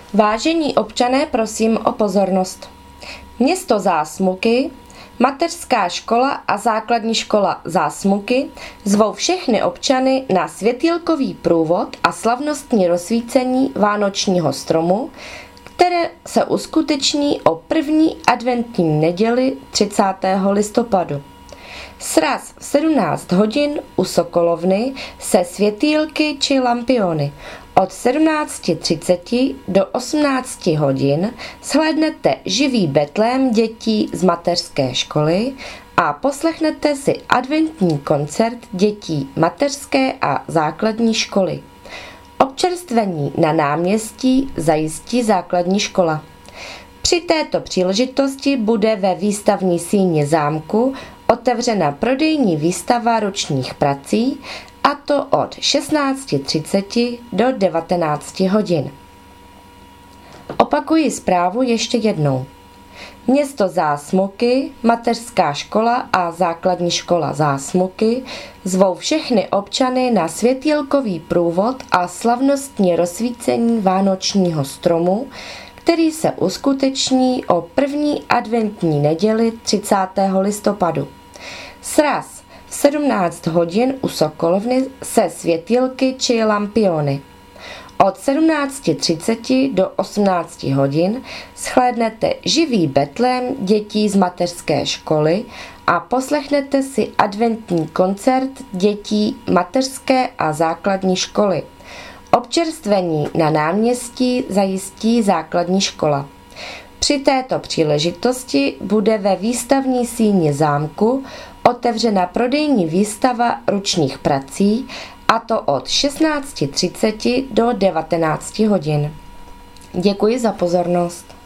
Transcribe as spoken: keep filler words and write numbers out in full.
Vážení občané, prosím o pozornost. Město Zásmuky, mateřská škola a základní škola Zásmuky zvou všechny občany na světýlkový průvod a slavnostní rozsvícení vánočního stromu, které se uskuteční o první adventní neděli třicátého listopadu. Sraz v sedmnáct hodin u Sokolovny se světýlky či lampiony. Od sedmnáct třicet do osmnáct hodin shlédnete živý betlém dětí z mateřské školy a poslechnete si adventní koncert dětí mateřské a základní školy. Občerstvení na náměstí zajistí základní škola. Při této příležitosti bude ve výstavní síni zámku otevřena prodejní výstava ručních prací, a to od šestnáct třicet do devatenáct hodin. Opakuji zprávu ještě jednou. Město Zásmuky, mateřská škola a základní škola Zásmuky zvou všechny občany na světýlkový průvod a slavnostní rozsvícení vánočního stromu, který se uskuteční o první adventní neděli třicátého listopadu. Sraz v sedmnáct hodin u Sokolovny se světýlky či lampiony. Od sedmnáct třicet do osmnáct hodin shlédnete živý betlém dětí z mateřské školy a poslechnete si adventní koncert dětí mateřské a základní školy. Občerstvení na náměstí zajistí základní škola. Při této příležitosti bude ve výstavní síni zámku otevřena prodejní výstava ručních prací, a to od šestnáct třicet do devatenáct hodin. Děkuji za pozornost.